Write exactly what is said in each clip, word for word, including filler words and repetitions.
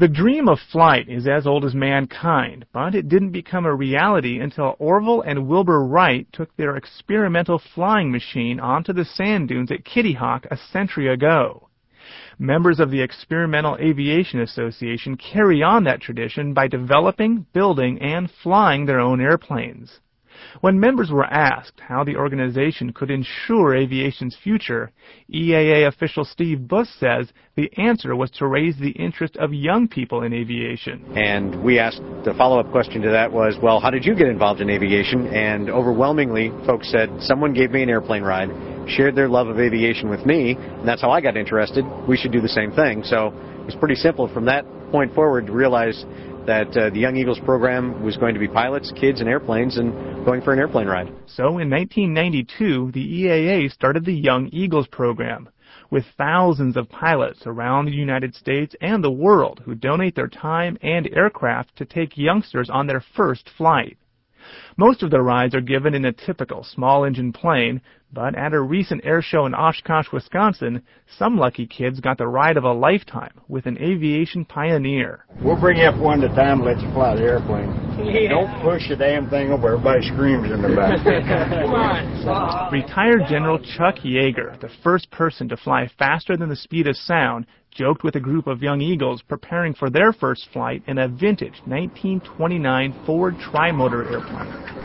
The dream of flight is as old as mankind, but it didn't become a reality until Orville and Wilbur Wright took their experimental flying machine onto the sand dunes at Kitty Hawk a century ago. Members of the Experimental Aviation Association carry on that tradition by developing, building, and flying their own airplanes. When members were asked how the organization could ensure aviation's future, E A A official Steve Buss says the answer was to raise the interest of young people in aviation. And we asked, the follow-up question to that was, well, how did you get involved in aviation? And overwhelmingly, folks said, someone gave me an airplane ride, shared their love of aviation with me, and that's how I got interested. We should do the same thing. So it was pretty simple from that point forward to realize that uh, the Young Eagles program was going to be pilots, kids, and airplanes, and going for an airplane ride. So in nineteen ninety-two, the E A A started the Young Eagles program, with thousands of pilots around the United States and the world who donate their time and aircraft to take youngsters on their first flight. Most of the rides are given in a typical small-engine plane, but at a recent air show in Oshkosh, Wisconsin, some lucky kids got the ride of a lifetime with an aviation pioneer. We'll bring you up one at a time and let you fly the airplane. Yeah. Don't push the damn thing over. Everybody screams in the back. Come on. Retired General Chuck Yeager, the first person to fly faster than the speed of sound, joked with a group of young Eagles preparing for their first flight in a vintage nineteen twenty-nine Ford Trimotor airplane.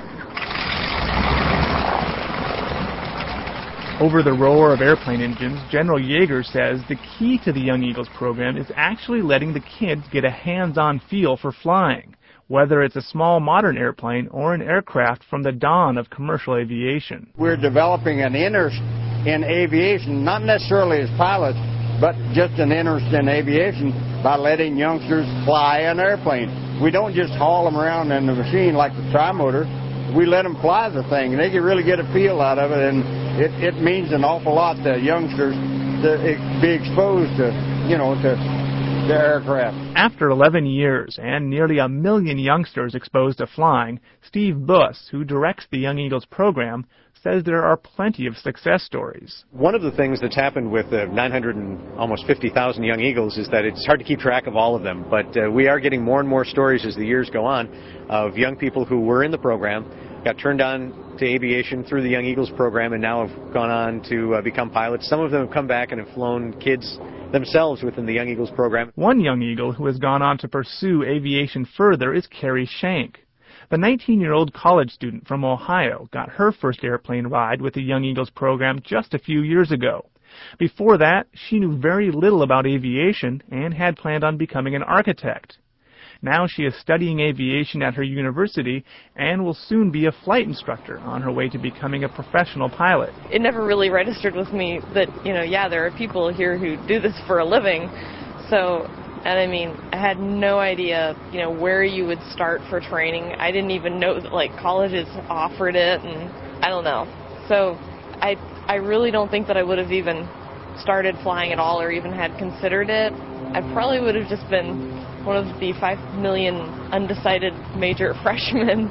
Over the roar of airplane engines, General Yeager says the key to the Young Eagles program is actually letting the kids get a hands-on feel for flying, whether it's a small modern airplane or an aircraft from the dawn of commercial aviation. We're developing an interest in aviation, not necessarily as pilots, but just an interest in aviation by letting youngsters fly an airplane. We don't just haul them around in the machine like the Trimotor. We let them fly the thing, and they can really get a feel out of it, and it, it means an awful lot to youngsters to be exposed to, you know, to the aircraft. After eleven years and nearly a million youngsters exposed to flying, Steve Buss, who directs the Young Eagles program, says there are plenty of success stories. One of the things that's happened with the nine hundred and almost fifty thousand Young Eagles is that it's hard to keep track of all of them, but uh, we are getting more and more stories as the years go on of young people who were in the program, got turned on to aviation through the Young Eagles program, and now have gone on to uh, become pilots. Some of them have come back and have flown kids themselves within the Young Eagles program. One young Eagle who has gone on to pursue aviation further is Carrie Shank. The nineteen-year-old college student from Ohio got her first airplane ride with the Young Eagles program just a few years ago. Before that, she knew very little about aviation and had planned on becoming an architect. Now she is studying aviation at her university and will soon be a flight instructor on her way to becoming a professional pilot. It never really registered with me that, you know, yeah, there are people here who do this for a living. So, and I mean, I had no idea, you know, where you would start for training. I didn't even know that, like, colleges offered it, and I don't know. So I, I really don't think that I would have even started flying at all or even had considered it. I probably would have just been one of the five million undecided major freshmen.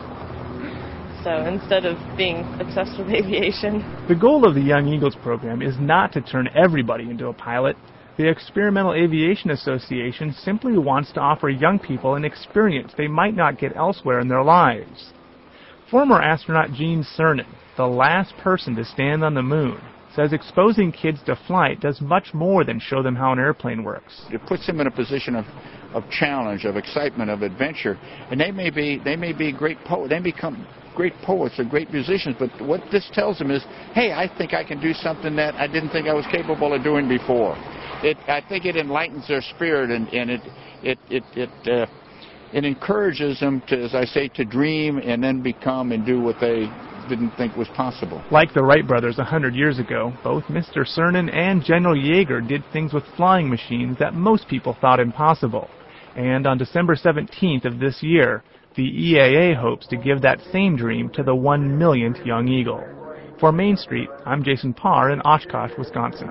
So instead of being obsessed with aviation. The goal of the Young Eagles program is not to turn everybody into a pilot. The Experimental Aviation Association simply wants to offer young people an experience they might not get elsewhere in their lives. Former astronaut Gene Cernan, the last person to stand on the moon, says exposing kids to flight does much more than show them how an airplane works. It puts them in a position of, of challenge, of excitement, of adventure, and they may be they may be great poets. They become great poets or great musicians. But what this tells them is, hey, I think I can do something that I didn't think I was capable of doing before. It I think it enlightens their spirit, and, and it it it it uh, it encourages them to, as I say, to dream and then become and do what they didn't think was possible. Like the Wright brothers a hundred years ago, both Mister Cernan and General Yeager did things with flying machines that most people thought impossible. And on December seventeenth of this year, the E A A hopes to give that same dream to the one millionth Young Eagle. For Main Street, I'm Jason Parr in Oshkosh, Wisconsin.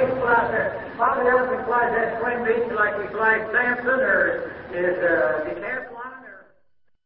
Probably else we fly that swing beach like we fly Samson or is uh,